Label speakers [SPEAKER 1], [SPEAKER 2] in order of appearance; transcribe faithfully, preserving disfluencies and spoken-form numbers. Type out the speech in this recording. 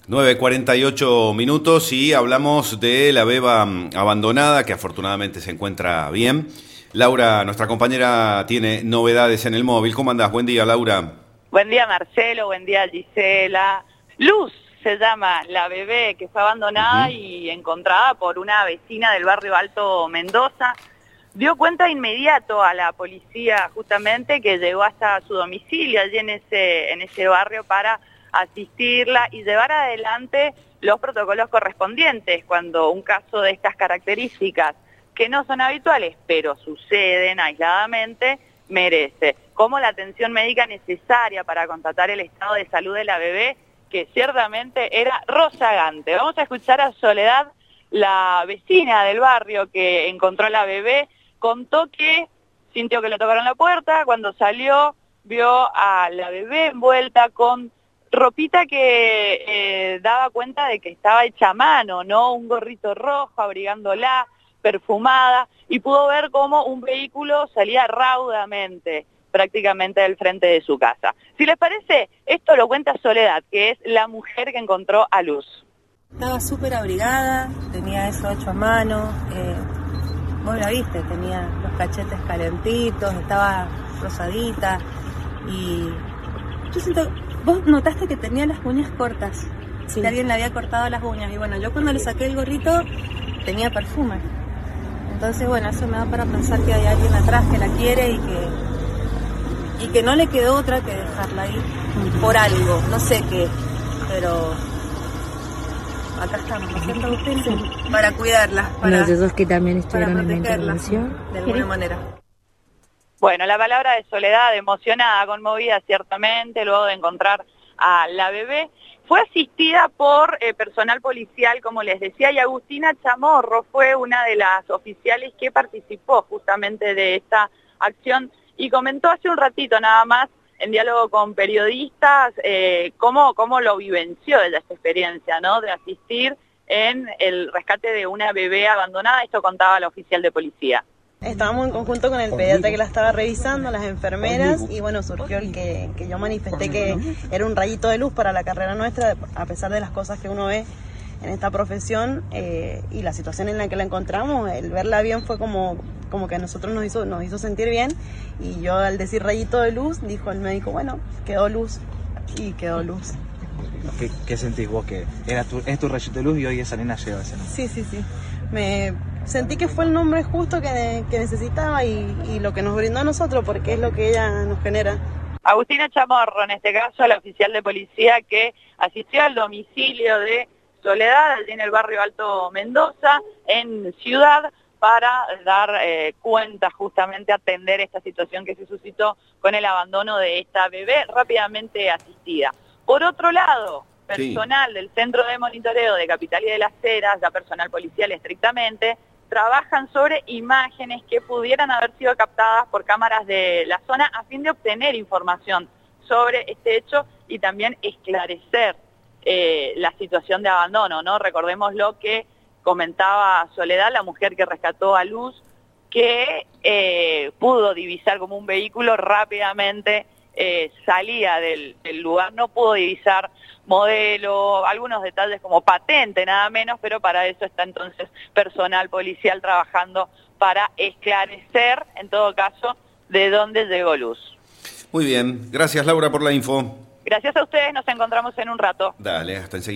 [SPEAKER 1] nueve cuarenta y ocho minutos y hablamos de la beba abandonada, que afortunadamente se encuentra bien. Laura, nuestra compañera, tiene novedades en el móvil. ¿Cómo andás? Buen día, Laura.
[SPEAKER 2] Buen día, Marcelo. Buen día, Gisela. Luz se llama la bebé que fue abandonada uh-huh. y encontrada por una vecina del barrio Alto Mendoza. Dio cuenta de inmediato a la policía, justamente, que llegó hasta su domicilio allí en ese, en ese barrio para asistirla y llevar adelante los protocolos correspondientes cuando un caso de estas características, que no son habituales, pero suceden aisladamente, merece, como la atención médica necesaria para constatar el estado de salud de la bebé, que ciertamente era rozagante. Vamos a escuchar a Soledad, la vecina del barrio que encontró a la bebé. Contó que sintió que le tocaron la puerta, cuando salió vio a la bebé envuelta con ropita que eh, daba cuenta de que estaba hecha a mano, ¿no? Un gorrito rojo abrigándola, perfumada, y pudo ver cómo un vehículo salía raudamente, prácticamente del frente de su casa. Si les parece, esto lo cuenta Soledad, que es la mujer que encontró a Luz.
[SPEAKER 3] Estaba súper abrigada, tenía eso hecho a mano, eh, vos la viste, tenía los cachetes calentitos, estaba rosadita, y yo siento, vos notaste que tenía las uñas cortas, sí. Que alguien le había cortado las uñas, y bueno, yo cuando le saqué el gorrito tenía perfume. Entonces, bueno, eso me da para pensar que hay alguien atrás que la quiere y que y que no le quedó otra que dejarla ahí por algo, no sé qué, pero acá estamos, ¿no es cierto, Agustín? Sí. Para cuidarla, para,
[SPEAKER 4] los dos que también estuvieron en la
[SPEAKER 3] intervención, de alguna manera.
[SPEAKER 2] Bueno, la palabra de Soledad, emocionada, conmovida ciertamente, luego de encontrar a la bebé. Fue asistida por eh, personal policial, como les decía, y Agustina Chamorro fue una de las oficiales que participó justamente de esta acción y comentó hace un ratito nada más, en diálogo con periodistas, eh, cómo, cómo lo vivenció ella esta experiencia, ¿no? De asistir en el rescate de una bebé abandonada. Esto contaba la oficial de policía.
[SPEAKER 5] Estábamos en conjunto con el pediatra que la estaba revisando, las enfermeras, y bueno, surgió el que, que yo manifesté que era un rayito de luz para la carrera nuestra, a pesar de las cosas que uno ve en esta profesión, eh, y la situación en la que la encontramos, el verla bien fue como, como que a nosotros nos hizo, nos hizo sentir bien, y yo al decir rayito de luz, dijo el médico, bueno, quedó luz, y quedó luz.
[SPEAKER 6] ¿Qué, qué sentís vos? Que era tu, es tu rayito de luz y hoy esa nena lleva ese nombre.
[SPEAKER 5] Sí, sí, sí. Me sentí que fue el nombre justo que, que necesitaba y, y lo que nos brindó a nosotros, porque es lo que ella nos genera.
[SPEAKER 2] Agustina Chamorro, en este caso, la oficial de policía que asistió al domicilio de Soledad, allí en el barrio Alto Mendoza, en Ciudad, para dar eh, cuenta, justamente atender esta situación que se suscitó con el abandono de esta bebé rápidamente asistida. Por otro lado, personal sí. del Centro de Monitoreo de Capital y de las Heras, ya personal policial estrictamente, trabajan sobre imágenes que pudieran haber sido captadas por cámaras de la zona a fin de obtener información sobre este hecho y también esclarecer eh, la situación de abandono, ¿no? Recordemos lo que comentaba Soledad, la mujer que rescató a Luz, que eh, pudo divisar como un vehículo rápidamente Eh, salía del, del lugar, no pudo divisar modelo, algunos detalles como patente, nada menos, pero para eso está entonces personal policial trabajando para esclarecer, en todo caso, de dónde llegó Luz.
[SPEAKER 1] Muy bien, gracias Laura por la info.
[SPEAKER 2] Gracias a ustedes, nos encontramos en un rato.
[SPEAKER 1] Dale, hasta enseguida.